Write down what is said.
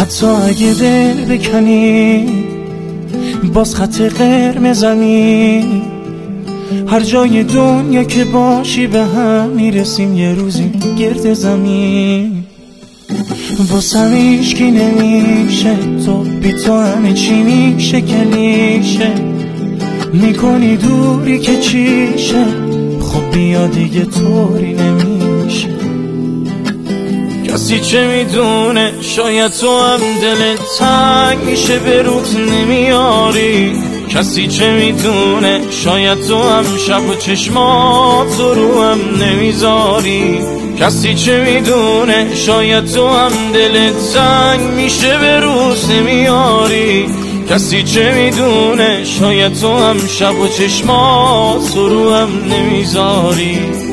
حتی اگه دل بکنی باز خط قرمزمی. هر جای دنیا که باشی به هم میرسیم یه روزی گرد زمین. واسم هیچکی نمیشه، تو بی تو همه چی میشه کلیشه. میکنی دوری که چیشه، خب بیا دیگه طوری نمیشه. کسی چه میدونه شاید تو هم دلت تنگ میشه به روت نمیاری. کسی چه میدونه شاید تو هم شب و چشمات رو هم نمیذاری. کسی چه میدونه شاید تو هم دلت تنگ میشه به روت نمیاری. کسی چه میدونه شاید تو هم شب و چشمات رو هم نمیذاری.